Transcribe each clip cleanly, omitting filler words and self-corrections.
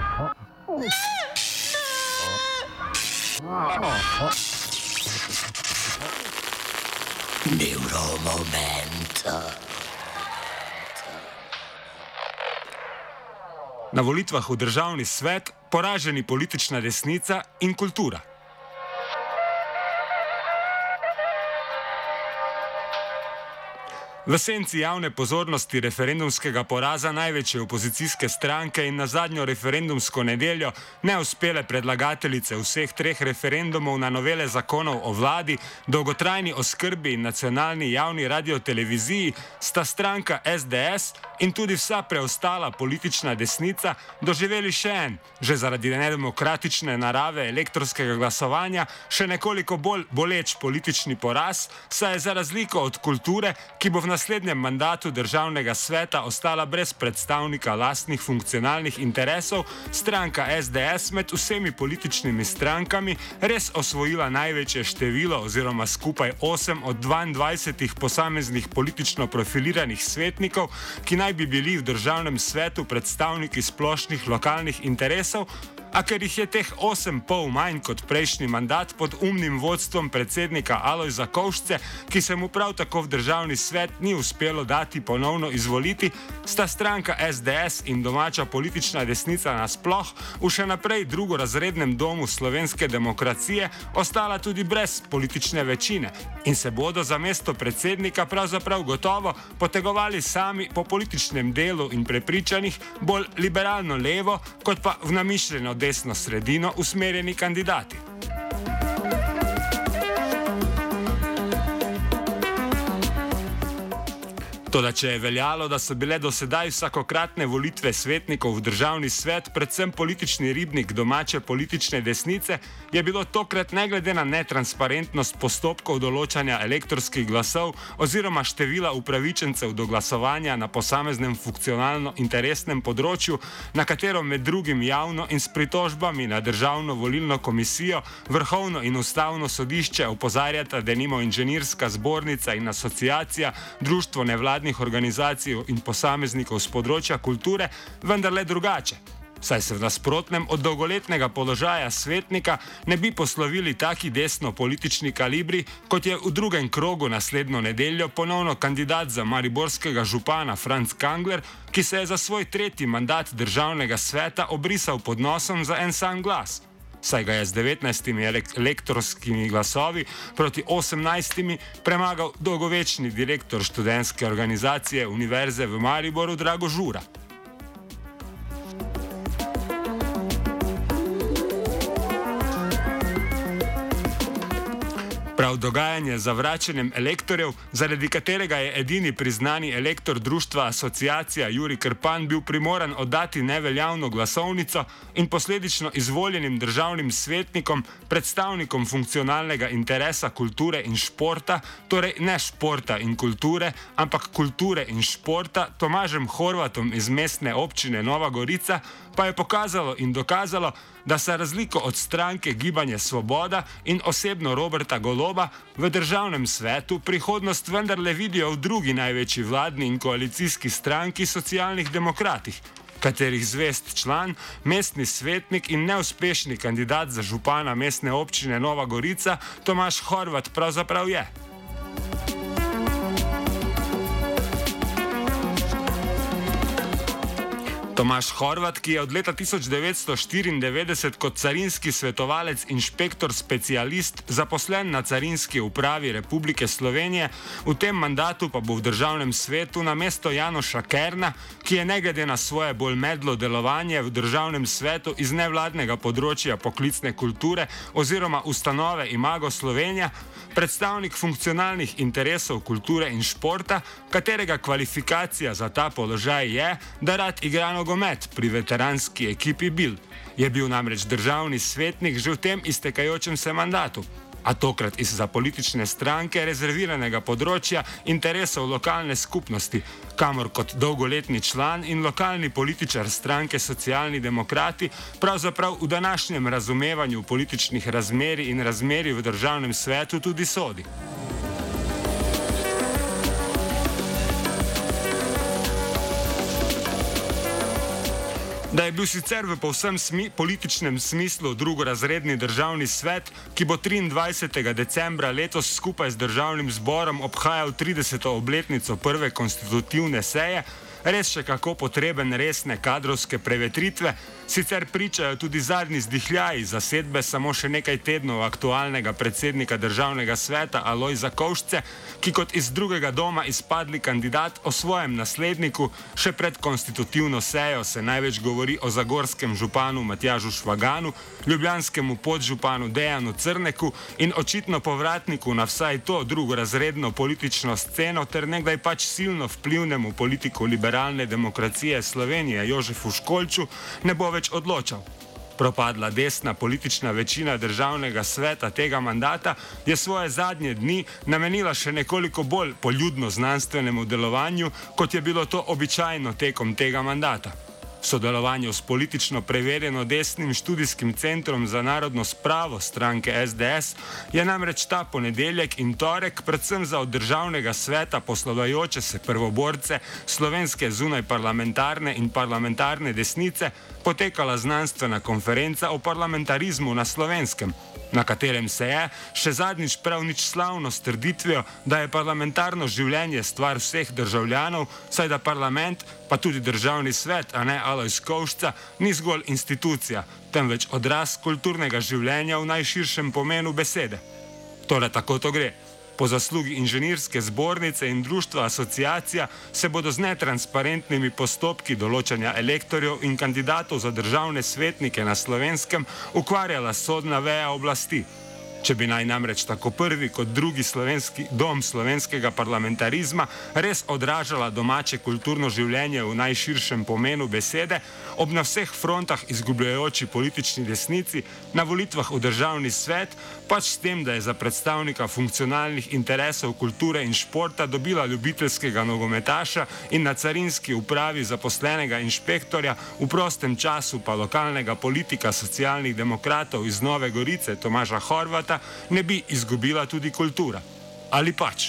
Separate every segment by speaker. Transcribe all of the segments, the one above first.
Speaker 1: Neuromoment.
Speaker 2: Na volitvah v državni svet poraženi politična desnica in kultura. V senci javne pozornosti referendumskega poraza največje opozicijske stranke in na zadnjo referendumsko nedeljo neuspele predlagateljice vseh treh referendumov na novele zakonov o vladi, dolgotrajni oskrbi in nacionalni javni radioteleviziji sta stranka SDS in tudi vsa preostala politična desnica doživeli še en, že zaradi nedemokratične narave elektronskega glasovanja, še nekoliko bolj boleč politični poraz, saj je za razliko od kulture, ki bo v naslednjem mandatu državnega sveta ostala brez predstavnika lastnih funkcionalnih interesov, stranka SDS med vsemi političnimi strankami res osvojila največje število oziroma skupaj 8 od 22 posameznih politično profiliranih svetnikov, ki naj bi bili v državnem svetu predstavniki splošnih lokalnih interesov, a ker jih je teh 8 pol manj kot prejšnji mandat pod umnim vodstvom predsednika Alojza Kovšce, ki se mu prav tako v državni svet ni uspelo dati ponovno izvoliti, sta stranka SDS in domača politična desnica nasploh v še naprej drugorazrednem domu slovenske demokracije ostala tudi brez politične večine in se bodo za mesto predsednika pravzaprav gotovo potegovali sami po političnem delu in prepričanih bolj liberalno levo, kot pa v namišljeno desno sredino usmerjeni kandidati. Toda če je veljalo, da so bile do sedaj vsakokratne volitve svetnikov v državni svet predvsem politični ribnik domače politične desnice, je bilo tokrat ne glede na netransparentnost postopkov določanja elektronskih glasov oziroma števila upravičencev do glasovanja na posameznem funkcionalno-interesnem področju, na katero med drugim javno in s pritožbami na Državno volilno komisijo, Vrhovno in Ustavno sodišče opozarjata denimo Inženirska zbornica in asociacija, Društvo nevladnih organizacij in posameznikov z področja kulture, vendar le drugače. Saj se v nasprotnem od dolgoletnega položaja svetnika ne bi poslovili taki desno-politični kalibri, kot je v drugem krogu naslednjo nedeljo ponovno kandidat za mariborskega župana Franc Kangler, ki se je za svoj tretji mandat državnega sveta obrisal pod nosom za en sam glas. Saj ga je z 19 elektronskimi glasovi proti 18 premagal dolgovečni direktor študentske organizacije Univerze v Mariboru Drago Žura. Prav dogajanje za vračanjem elektorjev, zaradi katerega je edini priznani elektor društva Asociacija Jurij Krpan bil primoran oddati neveljavno glasovnico in posledično izvoljenim državnim svetnikom, predstavnikom funkcionalnega interesa kulture in športa, torej ne športa in kulture, ampak kulture in športa, Tomažem Horvatom iz mestne občine Nova Gorica, pa je pokazalo in dokazalo, da se razliko od stranke Gibanje Svoboda in osebno Roberta Goloba v državnem svetu prihodnost vendarle vidijo v drugi največji vladni in koalicijski stranki Socialnih demokratih, katerih zvest član, mestni svetnik in neuspešni kandidat za župana mestne občine Nova Gorica Tomaž Horvat pravzaprav je. Tomaž Horvat, ki je od leta 1994 kot carinski svetovalec inšpektor specialist zaposlen na Carinski upravi Republike Slovenije, v tem mandatu pa bo v državnem svetu namesto Janoša Kerna, ki je ne glede na svoje bolj medlo delovanje v državnem svetu iz nevladnega področja poklicne kulture oziroma ustanove Imago Slovenija, predstavnik funkcionalnih interesov kulture in športa, katerega kvalifikacija za ta položaj je, da rad igra nogomet pri veteranski ekipi Bil. Je bil namreč državni svetnik že v tem iztekajočem se mandatu, a tokrat iz za politične stranke rezerviranega področja interesov lokalne skupnosti, kamor kot dolgoletni član in lokalni političar stranke Socialni demokrati pravzaprav v današnjem razumevanju političnih razmerij in razmerij v državnem svetu tudi sodi. Da je bil sicer v povsem političnem smislu drugorazredni državni svet, ki bo 23. decembra letos skupaj z državnim zborom obhajal 30. obletnico prve konstitutivne seje, res še kako potreben resne kadrovske prevetritve, sicer pričajo tudi zadnji zdihljaji zasedbe samo še nekaj tednov aktualnega predsednika državnega sveta Alojza Kovšce, ki kot iz drugega doma izpadli kandidat o svojem nasledniku, še pred konstitutivno sejo se največ govori o zagorskem županu Matjažu Švaganu, ljubljanskemu podžupanu Dejanu Crneku in očitno povratniku na vsaj to drugorazredno politično sceno ter nekdaj pač silno vplivnemu politiku liberalne demokracije Slovenije Jožefu Školču ne bo več odločal. Propadla desna politična večina državnega sveta tega mandata je svoje zadnje dni namenila še nekoliko bolj poljudno znanstvenemu delovanju, kot je bilo to običajno tekom tega mandata. V sodelovanju s politično preverjeno desnim študijskim centrom za narodno spravo stranke SDS je namreč ta ponedeljek in torek predvsem za od državnega sveta poslovajoče se prvoborce slovenske zunajparlamentarne in parlamentarne desnice potekala znanstvena konferenca o parlamentarizmu na Slovenskem, na katerem se je še zadnjič prav nič slavno s trditvijo, da je parlamentarno življenje stvar vseh državljanov, saj da parlament, pa tudi državni svet, a ne Alojz Kovšca, ni zgolj institucija, temveč odraz kulturnega življenja v najširšem pomenu besede. Torej tako to gre. Po zaslugi inženirske zbornice in društva Asociacija se bodo z netransparentnimi postopki določanja elektorjev in kandidatov za državne svetnike na Slovenskem ukvarjala sodna veja oblasti. Če bi naj namreč tako prvi kot drugi dom slovenskega parlamentarizma res odražala domače kulturno življenje v najširšem pomenu besede, ob na vseh frontah izgubljajoči politični desnici, na volitvah v državni svet, pač s tem, da je za predstavnika funkcionalnih interesov kulture in športa dobila ljubiteljskega nogometaša in na carinski upravi zaposlenega inšpektorja, v prostem času pa lokalnega politika socialnih demokratov iz Nove Gorice Tomaža Horvata, ne bi izgubila tudi kultura. Ali pač?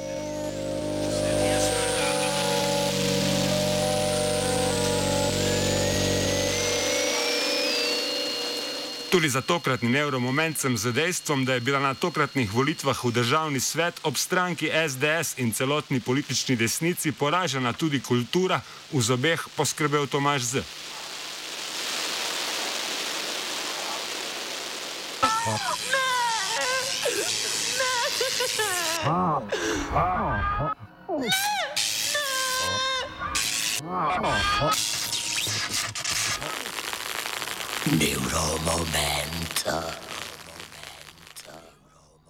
Speaker 2: Tudi za tokratni nevromoment sem z dejstvom, da je bila na tokratnih volitvah v državni svet ob stranki SDS in celotni politični desnici poražena tudi kultura, v zobeh poskrbel Tomaž Z.
Speaker 1: Neuromoment.